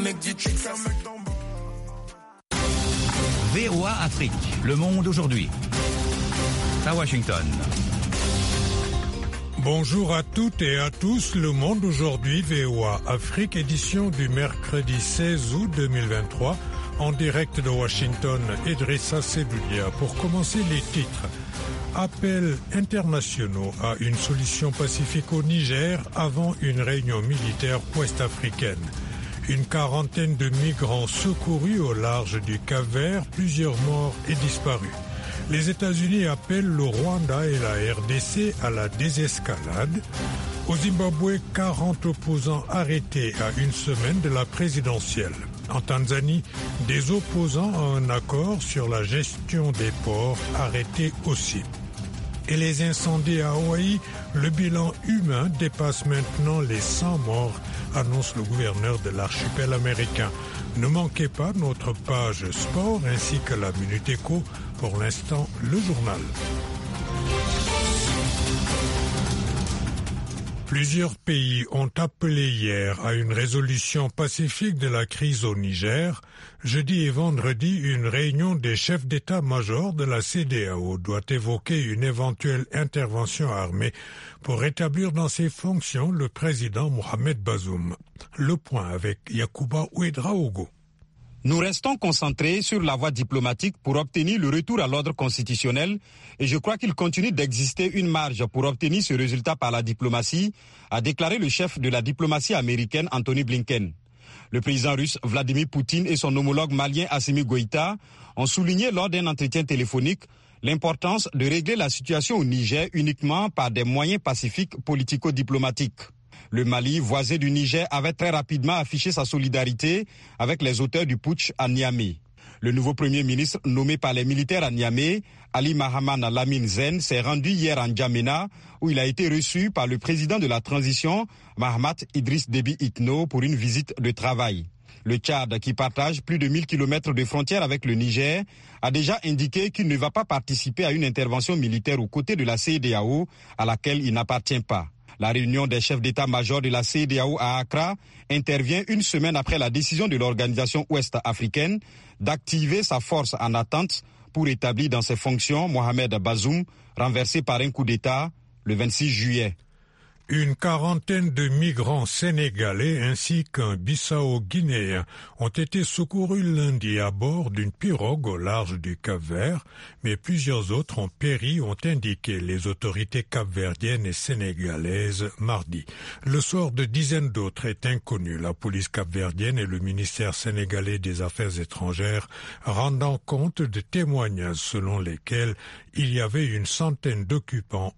VOA Afrique, le monde aujourd'hui. À Washington. Bonjour à toutes et à tous, le monde aujourd'hui, VOA Afrique, édition du mercredi 16 août 2023, en direct de Washington, Idrissa Sebulia. Pour commencer les titres. Appels internationaux à une solution pacifique au Niger avant une réunion militaire ouest-africaine. Une quarantaine de migrants secourus au large du Cap-Vert, plusieurs morts et disparus. Les États-Unis appellent le Rwanda et la RDC à la désescalade. Au Zimbabwe, 40 opposants arrêtés à une semaine de la présidentielle. En Tanzanie, des opposants à un accord sur la gestion des ports arrêtés aussi. Et les incendies à Hawaï, le bilan humain dépasse maintenant les 100 morts, annonce le gouverneur de l'archipel américain. Ne manquez pas notre page sport ainsi que la Minute Éco. Pour l'instant, le journal. Plusieurs pays ont appelé hier à une résolution pacifique de la crise au Niger. Jeudi et vendredi, une réunion des chefs d'état-major de la CEDEAO doit évoquer une éventuelle intervention armée pour rétablir dans ses fonctions le président Mohamed Bazoum. Le point avec Yacouba Ouedraogo. Nous restons concentrés sur la voie diplomatique pour obtenir le retour à l'ordre constitutionnel et je crois qu'il continue d'exister une marge pour obtenir ce résultat par la diplomatie, a déclaré le chef de la diplomatie américaine Anthony Blinken. Le président russe Vladimir Poutine et son homologue malien Assimi Goïta ont souligné lors d'un entretien téléphonique l'importance de régler la situation au Niger uniquement par des moyens pacifiques politico-diplomatiques. Le Mali, voisin du Niger, avait très rapidement affiché sa solidarité avec les auteurs du putsch à Niamey. Le nouveau premier ministre nommé par les militaires à Niamey, Ali Mahaman Lamine Zen, s'est rendu hier en N'Djamena où il a été reçu par le président de la transition, Mahamat Idriss Déby Itno, pour une visite de travail. Le Tchad, qui partage plus de 1000 km de frontières avec le Niger, a déjà indiqué qu'il ne va pas participer à une intervention militaire aux côtés de la CEDEAO à laquelle il n'appartient pas. La réunion des chefs d'état-major de la CEDEAO à Accra intervient une semaine après la décision de l'organisation ouest-africaine d'activer sa force en attente pour établir dans ses fonctions Mohamed Bazoum, renversé par un coup d'État le 26 juillet. Une quarantaine de migrants sénégalais ainsi qu'un Bissau-Guinéen ont été secourus lundi à bord d'une pirogue au large du Cap-Vert, mais plusieurs autres ont péri, ont indiqué les autorités capverdiennes et sénégalaises mardi. Le sort de dizaines d'autres est inconnu. La police capverdienne et le ministère sénégalais des Affaires étrangères rendant compte de témoignages selon lesquels il y avait une centaine d'occupants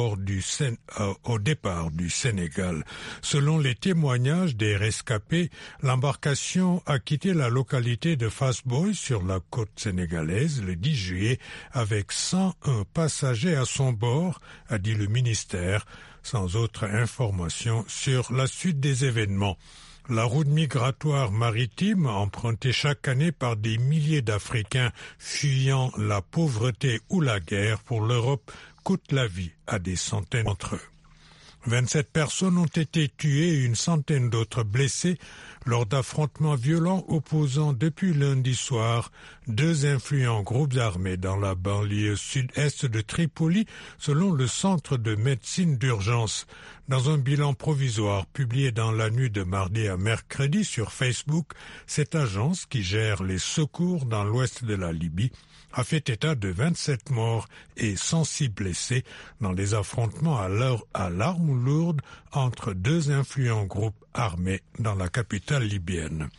au départ du Sénégal. Selon les témoignages des rescapés, l'embarcation a quitté la localité de Fass-Boye sur la côte sénégalaise le 10 juillet avec 101 passagers à son bord, a dit le ministère, sans autre information sur la suite des événements. La route migratoire maritime, empruntée chaque année par des milliers d'Africains fuyant la pauvreté ou la guerre pour l'Europe, coûte la vie à des centaines d'entre eux. 27 personnes ont été tuées et une centaine d'autres blessées lors d'affrontements violents opposant depuis lundi soir deux influents groupes armés dans la banlieue sud-est de Tripoli, selon le Centre de médecine d'urgence. Dans un bilan provisoire publié dans la nuit de mardi à mercredi sur Facebook, cette agence qui gère les secours dans l'ouest de la Libye a fait état de 27 morts et 106 blessés dans les affrontements à l'arme lourde entre deux influents groupes armés dans la capitale libyenne.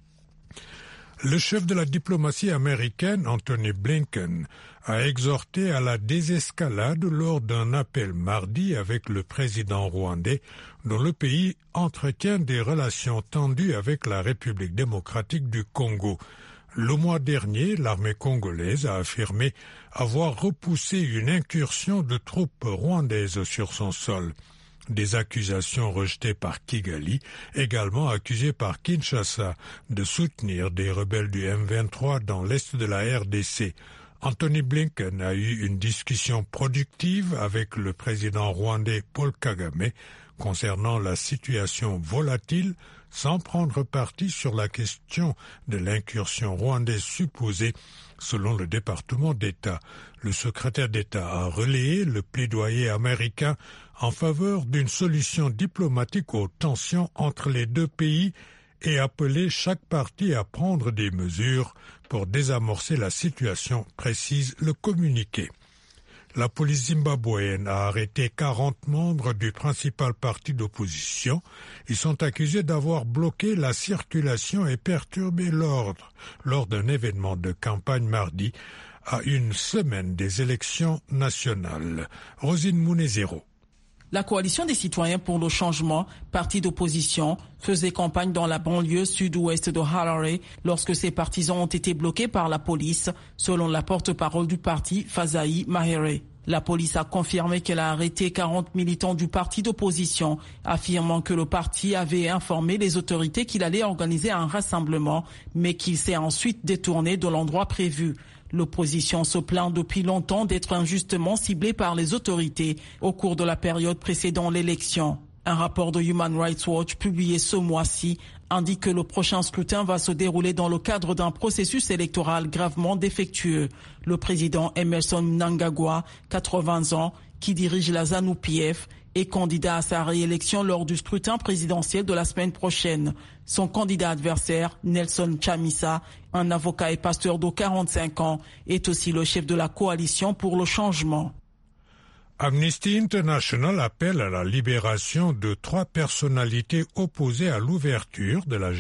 Le chef de la diplomatie américaine, Anthony Blinken, a exhorté à la désescalade lors d'un appel mardi avec le président rwandais, dont le pays entretient des relations tendues avec la République démocratique du Congo. Le mois dernier, l'armée congolaise a affirmé avoir repoussé une incursion de troupes rwandaises sur son sol. Des accusations rejetées par Kigali, également accusées par Kinshasa de soutenir des rebelles du M23 dans l'est de la RDC. Anthony Blinken a eu une discussion productive avec le président rwandais Paul Kagame concernant la situation volatile sans prendre parti sur la question de l'incursion rwandaise supposée, selon le département d'État. Le secrétaire d'État a relayé le plaidoyer américain en faveur d'une solution diplomatique aux tensions entre les deux pays et appelé chaque partie à prendre des mesures pour désamorcer la situation, précise le communiqué. La police zimbabwéenne a arrêté 40 membres du principal parti d'opposition. Ils sont accusés d'avoir bloqué la circulation et perturbé l'ordre lors d'un événement de campagne mardi à une semaine des élections nationales. Rosine Mounezero. La coalition des citoyens pour le changement, parti d'opposition, faisait campagne dans la banlieue sud-ouest de Harare lorsque ses partisans ont été bloqués par la police, selon la porte-parole du parti, Fazaï Mahere. La police a confirmé qu'elle a arrêté 40 militants du parti d'opposition, affirmant que le parti avait informé les autorités qu'il allait organiser un rassemblement, mais qu'il s'est ensuite détourné de l'endroit prévu. L'opposition se plaint depuis longtemps d'être injustement ciblée par les autorités au cours de la période précédant l'élection. Un rapport de Human Rights Watch publié ce mois-ci indique que le prochain scrutin va se dérouler dans le cadre d'un processus électoral gravement défectueux. Le président Emmerson Mnangagwa, 80 ans, qui dirige la ZANU-PF, est candidat à sa réélection lors du scrutin présidentiel de la semaine prochaine. Son candidat adversaire, Nelson Chamisa, un avocat et pasteur de 45 ans, est aussi le chef de la coalition pour le changement. Amnesty International appelle à la libération de 3 personnalités opposées à l'ouverture de la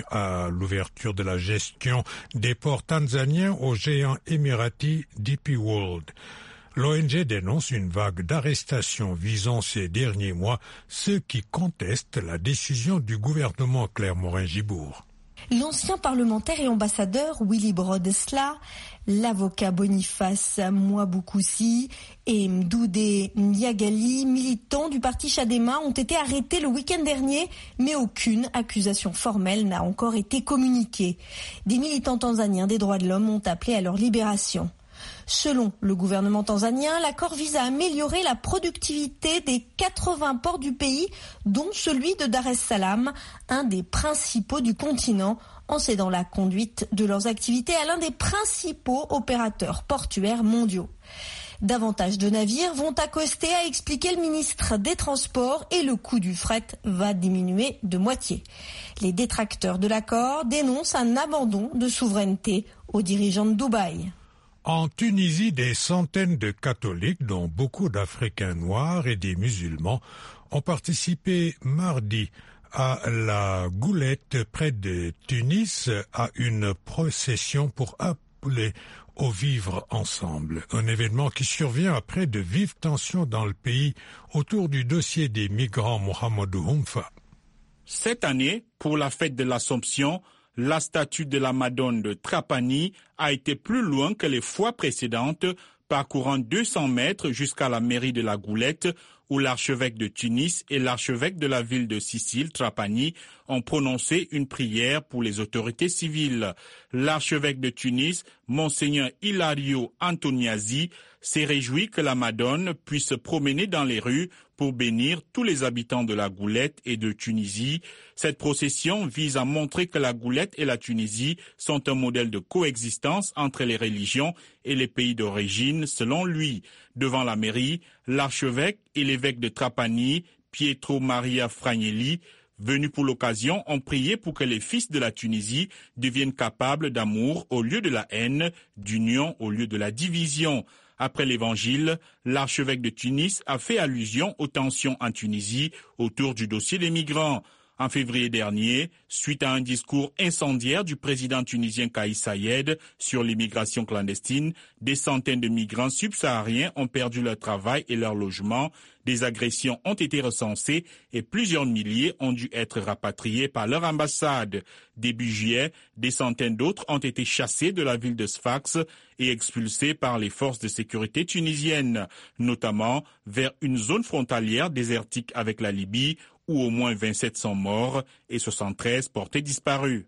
gestion des ports tanzaniens au géant émirati DP World. L'ONG dénonce une vague d'arrestations visant ces derniers mois ceux qui contestent la décision du gouvernement Claire Morin-Gibourg. L'ancien parlementaire et ambassadeur Willy Brodesla, l'avocat Boniface Mwabukusi et Mdude Nyagali, militants du parti Chadema, ont été arrêtés le week-end dernier, mais aucune accusation formelle n'a encore été communiquée. Des militants tanzaniens des droits de l'homme ont appelé à leur libération. Selon le gouvernement tanzanien, l'accord vise à améliorer la productivité des 80 ports du pays, dont celui de Dar es Salaam, un des principaux du continent, en cédant la conduite de leurs activités à l'un des principaux opérateurs portuaires mondiaux. Davantage de navires vont accoster, a expliqué le ministre des Transports, et le coût du fret va diminuer de moitié. Les détracteurs de l'accord dénoncent un abandon de souveraineté aux dirigeants de Dubaï. En Tunisie, des centaines de catholiques, dont beaucoup d'Africains noirs et des musulmans, ont participé mardi à la Goulette près de Tunis à une procession pour appeler au vivre ensemble. Un événement qui survient après de vives tensions dans le pays autour du dossier des migrants Mohamedou Humfa. Cette année, pour la fête de l'Assomption, la statue de la Madone de Trapani a été plus loin que les fois précédentes, parcourant 200 mètres jusqu'à la mairie de la Goulette, où l'archevêque de Tunis et l'archevêque de la ville de Sicile, Trapani, ont prononcé une prière pour les autorités civiles. L'archevêque de Tunis, Monseigneur Hilario Antoniazzi, s'est réjoui que la Madone puisse se promener dans les rues pour bénir tous les habitants de la Goulette et de Tunisie. Cette procession vise à montrer que la Goulette et la Tunisie sont un modèle de coexistence entre les religions et les pays d'origine, selon lui. Devant la mairie, l'archevêque et l'évêque de Trapani, Pietro Maria Fragnelli, venus pour l'occasion, ont prié pour que les fils de la Tunisie deviennent capables d'amour au lieu de la haine, d'union au lieu de la division. Après l'évangile, l'archevêque de Tunis a fait allusion aux tensions en Tunisie autour du dossier des migrants. En février dernier, suite à un discours incendiaire du président tunisien Kais Saied sur l'immigration clandestine, des centaines de migrants subsahariens ont perdu leur travail et leur logement. Des agressions ont été recensées et plusieurs milliers ont dû être rapatriés par leur ambassade. Début juillet, des centaines d'autres ont été chassés de la ville de Sfax et expulsés par les forces de sécurité tunisiennes, notamment vers une zone frontalière désertique avec la Libye, où au moins 27 sont morts et 73 portés disparus.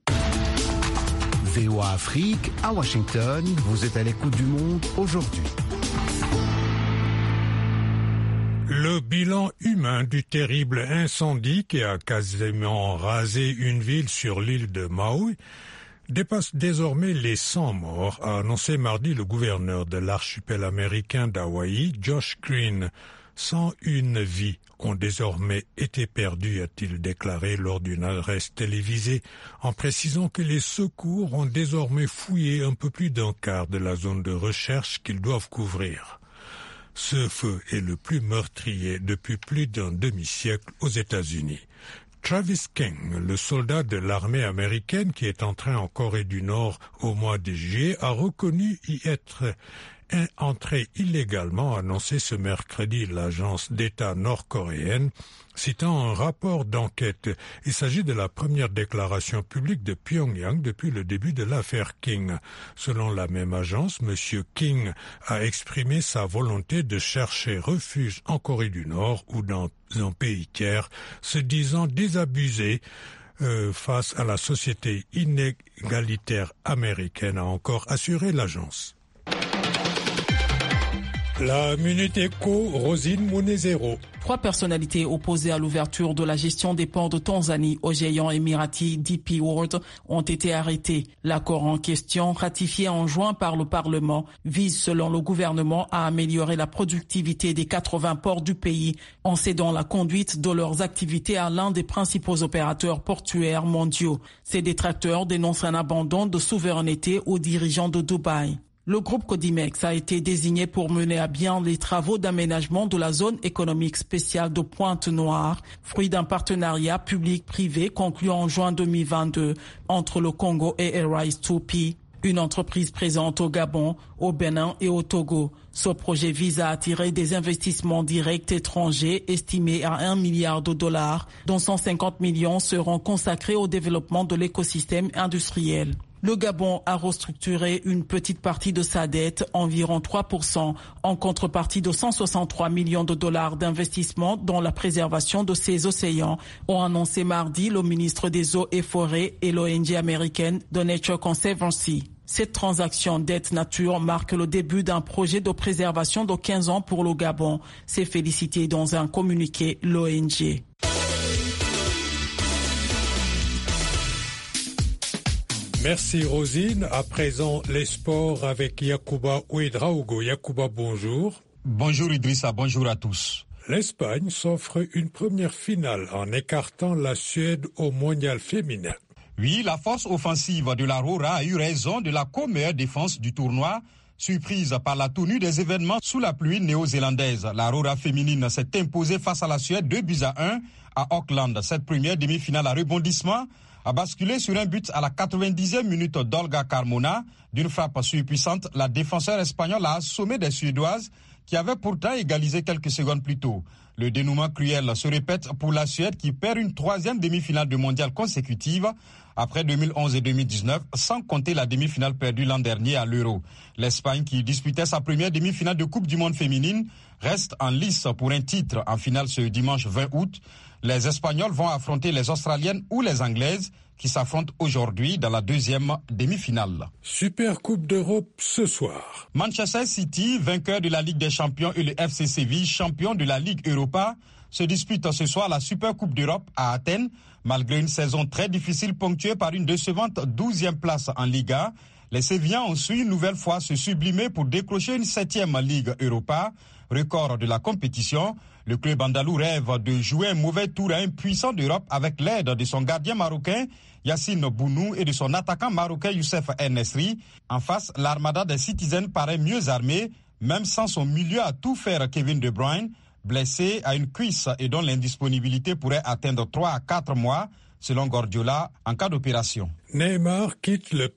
VOA Afrique, à Washington, vous êtes à l'écoute du monde aujourd'hui. Le bilan humain du terrible incendie qui a quasiment rasé une ville sur l'île de Maui dépasse désormais les 100 morts, a annoncé mardi le gouverneur de l'archipel américain d'Hawaï, Josh Green. 101 vies ont désormais été perdues, a-t-il déclaré lors d'une adresse télévisée, en précisant que les secours ont désormais fouillé un peu plus d'un quart de la zone de recherche qu'ils doivent couvrir. Ce feu est le plus meurtrier depuis plus d'un demi-siècle aux États-Unis. Travis King, le soldat de l'armée américaine qui est entré en Corée du Nord au mois de juillet, a reconnu y être entré illégalement, annoncé ce mercredi l'agence d'État nord-coréenne, citant un rapport d'enquête. Il s'agit de la première déclaration publique de Pyongyang depuis le début de l'affaire King. Selon la même agence, M. King a exprimé sa volonté de chercher refuge en Corée du Nord ou dans un pays tiers, se disant désabusé face à la société inégalitaire américaine, a encore assuré l'agence. La Minute Éco, Rosine Munezero. 3 personnalités opposées à l'ouverture de la gestion des ports de Tanzanie au géant émirati DP World ont été arrêtés. L'accord en question, ratifié en juin par le Parlement, vise, selon le gouvernement, à améliorer la productivité des 80 ports du pays en cédant la conduite de leurs activités à l'un des principaux opérateurs portuaires mondiaux. Ces détracteurs dénoncent un abandon de souveraineté aux dirigeants de Dubaï. Le groupe Codimex a été désigné pour mener à bien les travaux d'aménagement de la zone économique spéciale de Pointe-Noire, fruit d'un partenariat public-privé conclu en juin 2022 entre le Congo et Airrise 2P, une entreprise présente au Gabon, au Bénin et au Togo. Ce projet vise à attirer des investissements directs étrangers estimés à $1 milliard, dont 150 millions seront consacrés au développement de l'écosystème industriel. Le Gabon a restructuré une petite partie de sa dette, environ 3%, en contrepartie de $163 millions d'investissement dans la préservation de ses océans, ont annoncé mardi le ministre des Eaux et Forêts et l'ONG américaine The Nature Conservancy. Cette transaction dette nature marque le début d'un projet de préservation de 15 ans pour le Gabon, s'est félicité dans un communiqué l'ONG. Merci Rosine. À présent, les sports avec Yacouba Ouedraogo. Yacouba, bonjour. Bonjour Idrissa, bonjour à tous. L'Espagne s'offre une première finale en écartant la Suède au mondial féminin. Oui, la force offensive de la Roja a eu raison de la co-meilleure défense du tournoi, surprise par la tenue des événements sous la pluie néo-zélandaise. La Roja féminine s'est imposée face à la Suède 2-1 à Auckland. Cette première demi-finale à rebondissement a basculé sur un but à la 90e minute d'Olga Carmona. D'une frappe surpuissante, la défenseur espagnole a assommé des Suédoises qui avaient pourtant égalisé quelques secondes plus tôt. Le dénouement cruel se répète pour la Suède qui perd une 3e demi-finale de mondial consécutive après 2011 et 2019, sans compter la demi-finale perdue l'an dernier à l'Euro. L'Espagne, qui disputait sa première demi-finale de Coupe du Monde féminine, reste en lice pour un titre en finale ce dimanche 20 août. Les Espagnols vont affronter les Australiennes ou les Anglaises qui s'affrontent aujourd'hui dans la 2e demi-finale. Super Coupe d'Europe ce soir. Manchester City, vainqueur de la Ligue des Champions, et le FC Séville, champion de la Ligue Europa, se disputent ce soir la Super Coupe d'Europe à Athènes. Malgré une saison très difficile ponctuée par une décevante 12e place en Liga, les Sévillans ont su une nouvelle fois se sublimer pour décrocher une 7e Ligue Europa, record de la compétition. Le club andalou rêve de jouer un mauvais tour à un puissant d'Europe avec l'aide de son gardien marocain Yassine Bounou et de son attaquant marocain Youssef El-Nesri. En face, l'armada des Citizens paraît mieux armée, même sans son milieu à tout faire Kevin De Bruyne, blessé à une cuisse et dont l'indisponibilité pourrait atteindre 3 à 4 mois, selon Guardiola, en cas d'opération. Neymar quitte le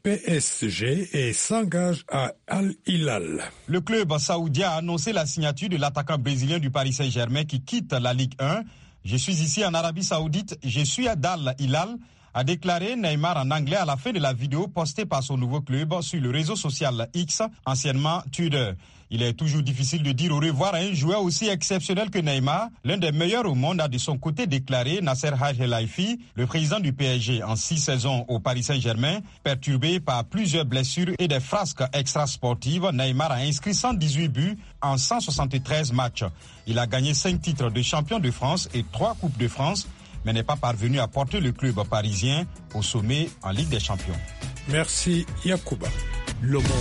PSG et s'engage à Al Hilal. Le club saoudien a annoncé la signature de l'attaquant brésilien du Paris Saint-Germain qui quitte la Ligue 1. Je suis ici en Arabie Saoudite, je suis à Al Hilal, a déclaré Neymar en anglais à la fin de la vidéo postée par son nouveau club sur le réseau social X, anciennement Twitter. Il est toujours difficile de dire au revoir à un joueur aussi exceptionnel que Neymar. L'un des meilleurs au monde a de son côté déclaré Nasser Al-Khelaifi, le président du PSG en 6 saisons au Paris Saint-Germain. Perturbé par plusieurs blessures et des frasques extrasportives, Neymar a inscrit 118 buts en 173 matchs. Il a gagné 5 titres de champion de France et 3 Coupes de France, mais n'est pas parvenu à porter le club parisien au sommet en Ligue des Champions. Merci Yacouba. Le Monde.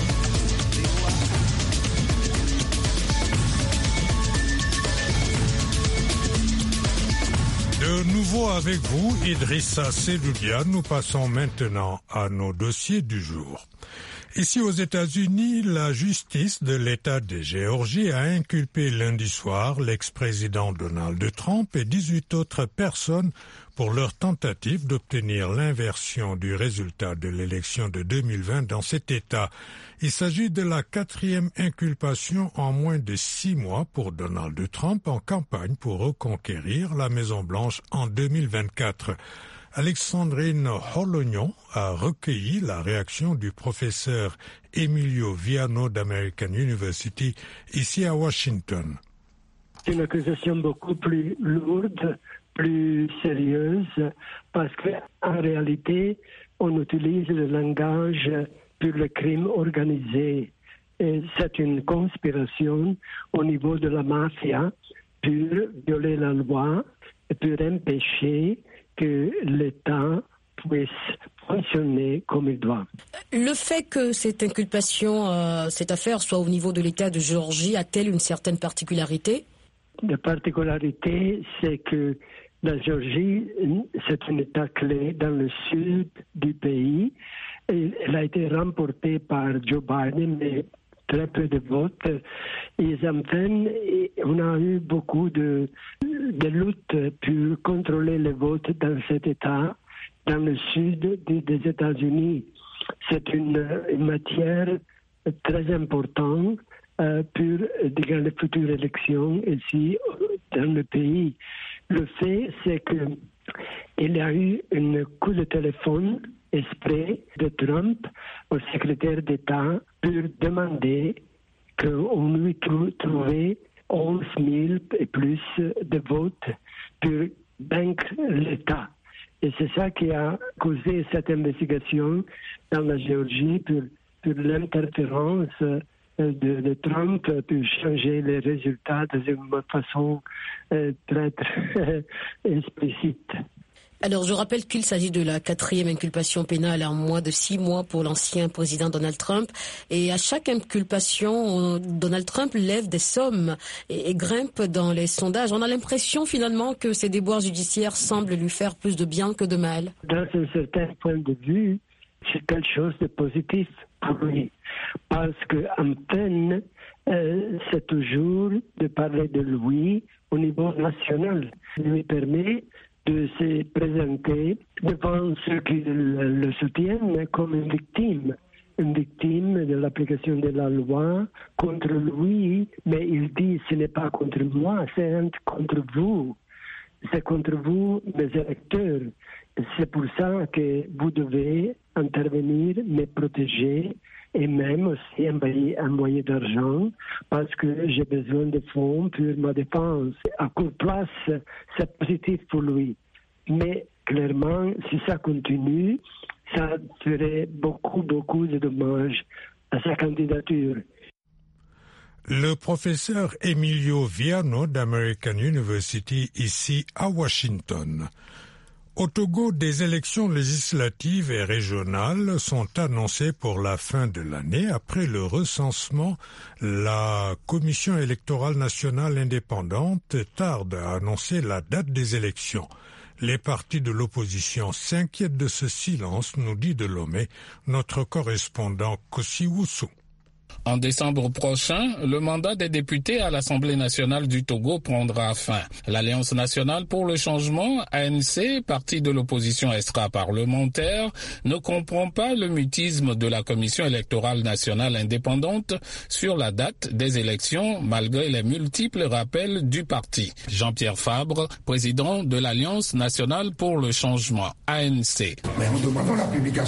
De nouveau avec vous, Idrissa Seloudia. Nous passons maintenant à nos dossiers du jour. Ici aux États-Unis, la justice de l'État de Géorgie a inculpé lundi soir l'ex-président Donald Trump et 18 autres personnes pour leur tentative d'obtenir l'inversion du résultat de l'élection de 2020 dans cet État. Il s'agit de la 4e inculpation en moins de 6 mois pour Donald Trump en campagne pour reconquérir la Maison-Blanche en 2024. Alexandrine Holognon a recueilli la réaction du professeur Emilio Viano d'American University ici à Washington. C'est une accusation beaucoup plus lourde, plus sérieuse, parce qu'en réalité, on utilise le langage pour le crime organisé. Et c'est une conspiration au niveau de la mafia pour violer la loi et pour empêcher que l'État puisse fonctionner comme il doit. Le fait que cette inculpation, cette affaire soit au niveau de l'État de Géorgie, a-t-elle une certaine particularité? La particularité, c'est que la Géorgie, c'est un État clé dans le sud du pays. Et elle a été remportée par Joe Biden, mais très peu de votes. Et enfin, on a eu beaucoup de luttes pour contrôler les votes dans cet État, dans le sud des États-Unis. C'est une matière très importante pour les futures élections ici dans le pays. Le fait, c'est qu'il y a eu un coup de téléphone exprès de Trump au secrétaire d'État pour demander qu'on lui trouve 11 000 et plus de votes pour vaincre l'État. Et c'est ça qui a causé cette investigation dans la Géorgie pour l'interférence de Trump pour changer les résultats d'une façon très explicite. Alors, je rappelle qu'il s'agit de la 4e inculpation pénale en moins de 6 mois pour l'ancien président Donald Trump. Et à chaque inculpation, Donald Trump lève des sommes et grimpe dans les sondages. On a l'impression finalement que ces déboires judiciaires semblent lui faire plus de bien que de mal. Dans un certain point de vue, c'est quelque chose de positif pour lui. Parce qu'en peine, c'est toujours de parler de lui au niveau national. Il lui permet de se présenter devant ceux qui le soutiennent comme une victime de l'application de la loi contre lui, mais il dit ce n'est pas contre moi, c'est contre vous. C'est contre vous, mes électeurs. C'est pour ça que vous devez intervenir, me protéger et même aussi envoyer d'argent parce que j'ai besoin de fonds pour ma défense. À court place, c'est positif pour lui. Mais clairement, si ça continue, ça ferait beaucoup de dommages à sa candidature. Le professeur Emilio Viano d'American University ici à Washington. Au Togo, des élections législatives et régionales sont annoncées pour la fin de l'année. Après le recensement, la Commission électorale nationale indépendante tarde à annoncer la date des élections. Les partis de l'opposition s'inquiètent de ce silence, nous dit Delomé, notre correspondant Kossi Woussou. En décembre prochain, le mandat des députés à l'Assemblée nationale du Togo prendra fin. L'Alliance nationale pour le changement, ANC, parti de l'opposition extra-parlementaire, ne comprend pas le mutisme de la Commission électorale nationale indépendante sur la date des élections, malgré les multiples rappels du parti. Jean-Pierre Fabre, président de l'Alliance nationale pour le changement, ANC. Mais nous demandons la publication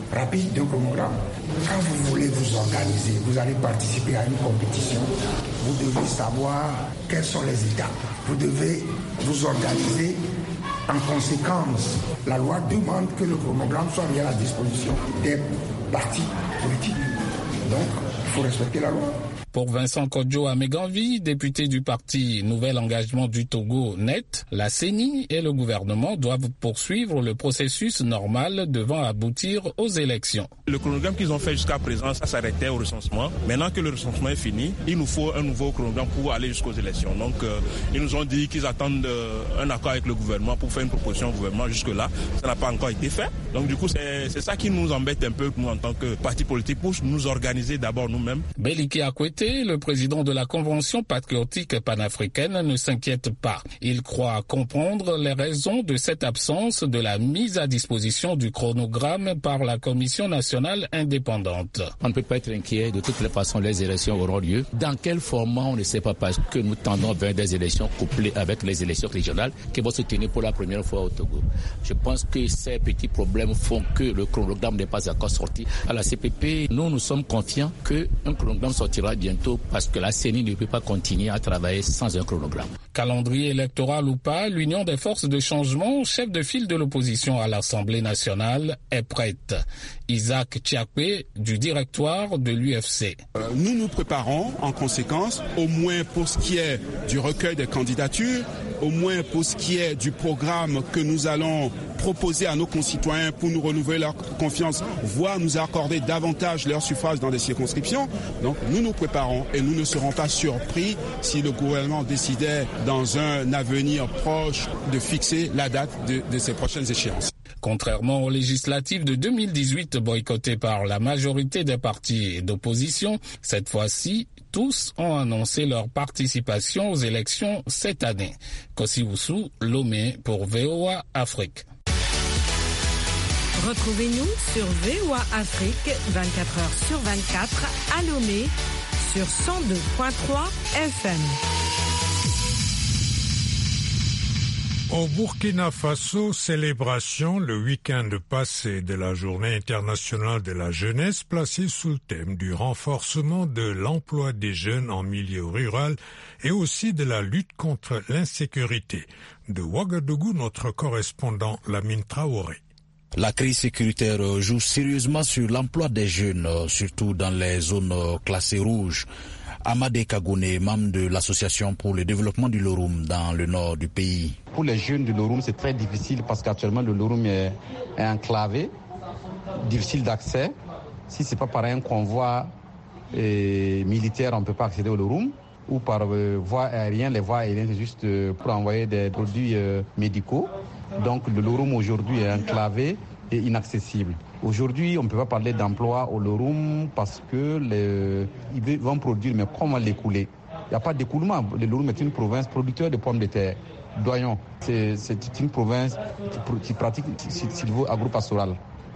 rapide d'un chronogramme. Quand vous voulez vous organiser, vous allez participer à une compétition, vous devez savoir quelles sont les étapes. Vous devez vous organiser en conséquence. La loi demande que le chronogramme soit mis à la disposition des partis politiques. Donc, il faut respecter la loi. Pour Vincent Kodjo Ameganvi, député du parti Nouvel Engagement du Togo NET, la CENI et le gouvernement doivent poursuivre le processus normal devant aboutir aux élections. Le chronogramme qu'ils ont fait jusqu'à présent, ça s'arrêtait au recensement. Maintenant que le recensement est fini, il nous faut un nouveau chronogramme pour aller jusqu'aux élections. Donc ils nous ont dit qu'ils attendent un accord avec le gouvernement pour faire une proposition au gouvernement. Jusque-là, ça n'a pas encore été fait. Donc du coup, c'est ça qui nous embête un peu, nous en tant que parti politique, pour nous organiser d'abord nous-mêmes. Beliki Akwete, le président de la Convention patriotique panafricaine, ne s'inquiète pas. Il croit comprendre les raisons de cette absence de la mise à disposition du chronogramme par la Commission nationale indépendante. On ne peut pas être inquiet. De toutes les façons, les élections auront lieu. Dans quel format, on ne sait pas, parce que nous tendons vers des élections couplées avec les élections régionales qui vont se tenir pour la première fois au Togo. Je pense que ces petits problèmes font que le chronogramme n'est pas encore sorti. À la CPP, nous sommes confiants qu'un chronogramme sortira bientôt, parce que la CENI ne peut pas continuer à travailler sans un chronogramme. Calendrier électoral ou pas, l'Union des forces de changement, chef de file de l'opposition à l'Assemblée nationale, est prête. Isaac Tchakwe, du directoire de l'UFC. Nous nous préparons en conséquence, au moins pour ce qui est du recueil des candidatures, au moins pour ce qui est du programme que nous allons proposer à nos concitoyens pour nous renouveler leur confiance, voire nous accorder davantage leur suffrage dans des circonscriptions. Donc nous nous préparons et nous ne serons pas surpris si le gouvernement décidait dans un avenir proche de fixer la date de ces prochaines échéances. Contrairement aux législatives de 2018 boycottées par la majorité des partis d'opposition, cette fois-ci, tous ont annoncé leur participation aux élections cette année. Kosiwusu, Lomé pour VOA Afrique. Retrouvez-nous sur VOA Afrique 24h sur 24 à Lomé sur 102.3 FM. Au Burkina Faso, célébration le week-end passé de la Journée internationale de la jeunesse placée sous le thème du renforcement de l'emploi des jeunes en milieu rural et aussi de la lutte contre l'insécurité. De Ouagadougou, notre correspondant Lamine Traoré. La crise sécuritaire joue sérieusement sur l'emploi des jeunes, surtout dans les zones classées rouges. Amadé Kagouné, membre de l'association pour le développement du Loroum dans le nord du pays. Pour les jeunes du Loroum, c'est très difficile parce qu'actuellement le Loroum est enclavé, difficile d'accès. Si ce n'est pas par un convoi militaire, on ne peut pas accéder au Loroum. Ou par voie aérienne, les voies aériennes, c'est juste pour envoyer des produits médicaux. Donc le Loroum aujourd'hui est enclavé et inaccessible. Aujourd'hui, on ne peut pas parler d'emploi au Loroum parce que ils vont produire, mais comment l'écouler? Il n'y a pas d'écoulement. Le Loroum est une province producteur de pommes de terre. Doyon, c'est une province qui pratique sylvo-agro-pastoral.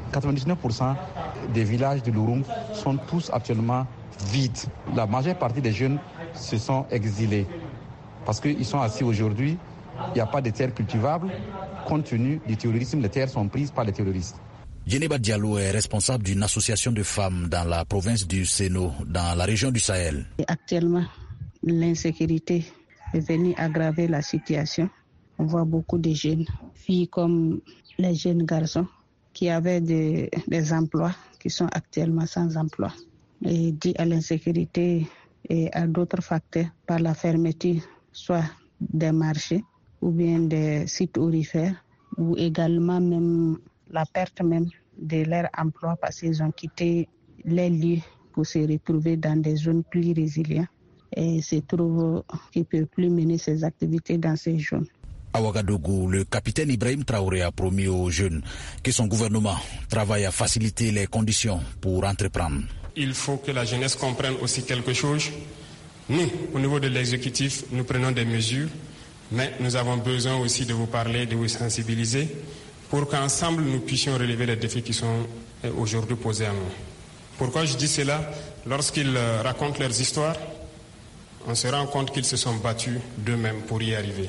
99% des villages de Loroum sont tous actuellement vides. La majeure partie des jeunes se sont exilés parce qu'ils sont assis aujourd'hui. Il n'y a pas de terres cultivables. Compte tenu du terrorisme, les terres sont prises par les terroristes. Djeneba Diallo est responsable d'une association de femmes dans la province du Séno, dans la région du Sahel. Actuellement, l'insécurité est venue aggraver la situation. On voit beaucoup de jeunes filles comme les jeunes garçons qui avaient des emplois qui sont actuellement sans emploi. Et dû à l'insécurité et à d'autres facteurs, par la fermeture soit des marchés ou bien des sites aurifères, ou également même la perte même de leur emploi parce qu'ils ont quitté les lieux pour se retrouver dans des zones plus résilientes et se trouvent qu'ils ne peuvent plus mener ces activités dans ces zones. À Ouagadougou, le capitaine Ibrahim Traoré a promis aux jeunes que son gouvernement travaille à faciliter les conditions pour entreprendre. Il faut que la jeunesse comprenne aussi quelque chose. Nous, au niveau de l'exécutif, nous prenons des mesures, mais nous avons besoin aussi de vous parler, de vous sensibiliser pour qu'ensemble nous puissions relever les défis qui sont aujourd'hui posés à nous. Pourquoi je dis cela? Lorsqu'ils racontent leurs histoires, on se rend compte qu'ils se sont battus d'eux-mêmes pour y arriver.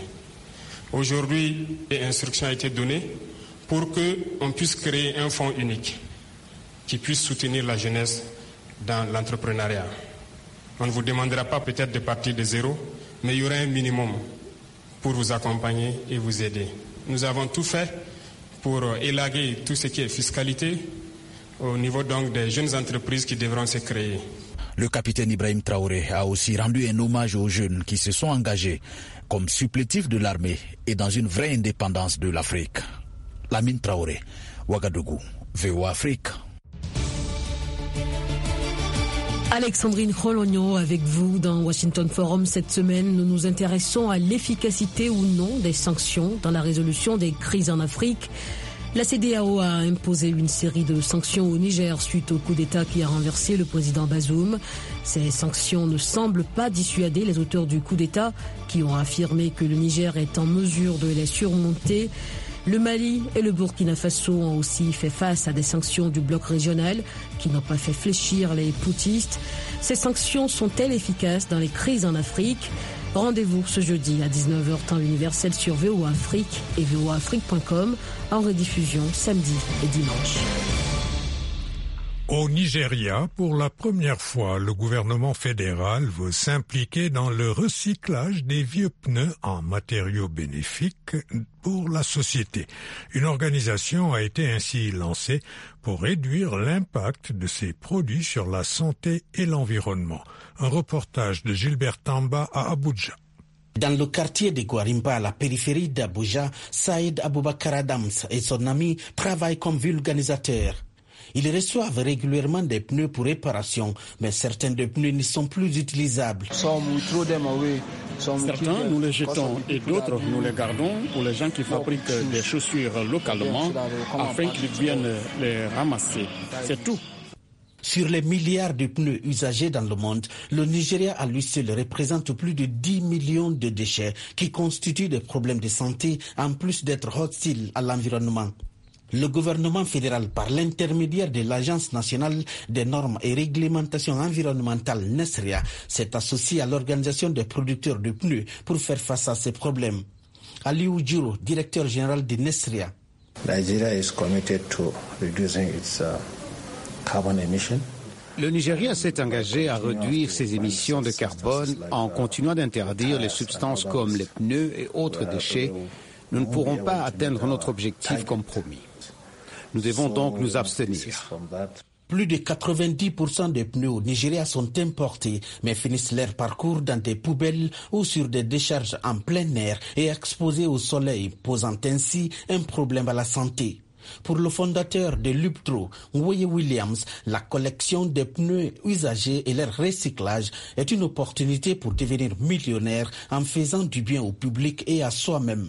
Aujourd'hui, une instruction a été donnée pour qu'on puisse créer un fonds unique. qui puisse soutenir la jeunesse dans l'entrepreneuriat. On ne vous demandera pas peut-être de partir de zéro, mais il y aura un minimum pour vous accompagner et vous aider. Nous avons tout fait pour élaguer tout ce qui est fiscalité au niveau donc des jeunes entreprises qui devront se créer. Le capitaine Ibrahim Traoré a aussi rendu un hommage aux jeunes qui se sont engagés comme supplétifs de l'armée et dans une vraie indépendance de l'Afrique. Lamine Traoré, Ouagadougou, VOA Afrique. Alexandrine Rologno avec vous dans Washington Forum. Cette semaine, nous nous intéressons à l'efficacité ou non des sanctions dans la résolution des crises en Afrique. La CEDEAO a imposé une série de sanctions au Niger suite au coup d'État qui a renversé le président Bazoum. Ces sanctions ne semblent pas dissuader les auteurs du coup d'État qui ont affirmé que le Niger est en mesure de les surmonter. Le Mali et le Burkina Faso ont aussi fait face à des sanctions du bloc régional qui n'ont pas fait fléchir les poutistes. Ces sanctions sont-elles efficaces dans les crises en Afrique ? Rendez-vous ce jeudi à 19h temps universel sur VOA Afrique et voaafrique.com en rediffusion samedi et dimanche. Au Nigeria, pour la première fois, le gouvernement fédéral veut s'impliquer dans le recyclage des vieux pneus en matériaux bénéfiques pour la société. Une organisation a été ainsi lancée pour réduire l'impact de ces produits sur la santé et l'environnement. Un reportage de Gilbert Tamba à Abuja. Dans le quartier de Gwarimba, à la périphérie d'Abuja, Saïd Aboubakar Adams et son ami travaillent comme vulganisateurs. Ils reçoivent régulièrement des pneus pour réparation, mais certains des pneus ne sont plus utilisables. Certains, nous les jetons et d'autres, nous les gardons pour les gens qui fabriquent des chaussures localement afin qu'ils viennent les ramasser. C'est tout. Sur les milliards de pneus usagés dans le monde, le Nigeria à lui seul représente plus de 10 millions de déchets qui constituent des problèmes de santé en plus d'être hostiles à l'environnement. Le gouvernement fédéral, par l'intermédiaire de l'Agence nationale des normes et réglementations environnementales NESRIA, s'est associé à l'organisation des producteurs de pneus pour faire face à ces problèmes. Aliou Djiro, directeur général de NESRIA. Nigeria is committed to reducing its carbon emission. Le Nigeria s'est engagé à réduire ses émissions de carbone en continuant d'interdire les substances comme les pneus et autres déchets. Nous ne pourrons pas atteindre notre objectif comme promis. Nous devons donc nous abstenir. Plus de 90% des pneus au Nigeria sont importés, mais finissent leur parcours dans des poubelles ou sur des décharges en plein air et exposés au soleil, posant ainsi un problème à la santé. Pour le fondateur de Lubtro, Nwoye Williams, la collection des pneus usagés et leur recyclage est une opportunité pour devenir millionnaire en faisant du bien au public et à soi-même.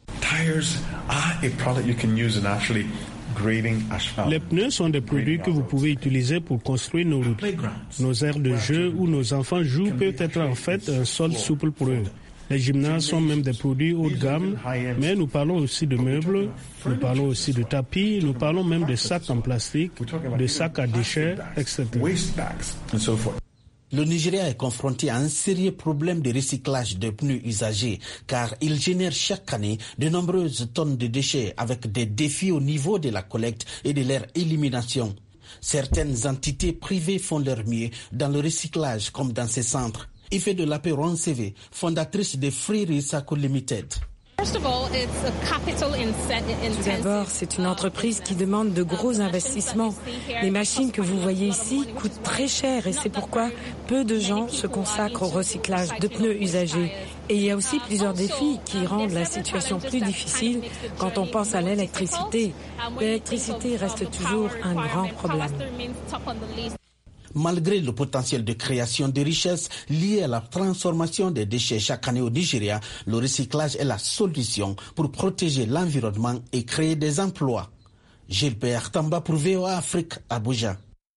Les pneus sont des produits que vous pouvez utiliser pour construire nos routes. Nos aires de jeu où nos enfants jouent peut être en fait un sol souple pour eux. Les gymnases sont même des produits haut de gamme, mais nous parlons aussi de meubles, nous parlons aussi de tapis, nous parlons même de sacs en plastique, de sacs à déchets, etc. Le Nigeria est confronté à un sérieux problème de recyclage de pneus usagés car il génère chaque année de nombreuses tonnes de déchets avec des défis au niveau de la collecte et de leur élimination. Certaines entités privées font leur mieux dans le recyclage comme dans ces centres. Ife de Lapé Ronceve, fondatrice de Free Recycle Limited. Tout d'abord, c'est une entreprise qui demande de gros investissements. Les machines que vous voyez ici coûtent très cher et c'est pourquoi peu de gens se consacrent au recyclage de pneus usagés. Et il y a aussi plusieurs défis qui rendent la situation plus difficile quand on pense à l'électricité. L'électricité reste toujours un grand problème. Malgré le potentiel de création de richesses liées à la transformation des déchets chaque année au Nigeria, le recyclage est la solution pour protéger l'environnement et créer des emplois. Gilbert Tamba pour VOA Afrique, Abuja.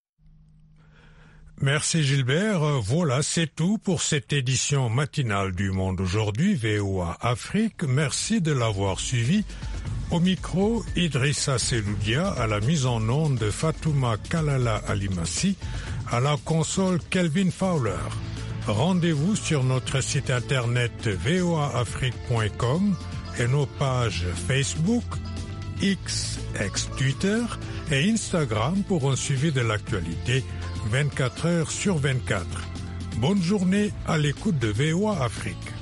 Merci Gilbert. Voilà, c'est tout pour cette édition matinale du Monde aujourd'hui, VOA Afrique. Merci de l'avoir suivi. Au micro, Idrissa Seloudia, à la mise en onde de Fatouma Kalala Alimassi, à la console Kelvin Fowler. Rendez-vous sur notre site internet voaafrique.com et nos pages Facebook, X, ex-Twitter et Instagram pour un suivi de l'actualité 24 heures sur 24. Bonne journée à l'écoute de VOA Afrique.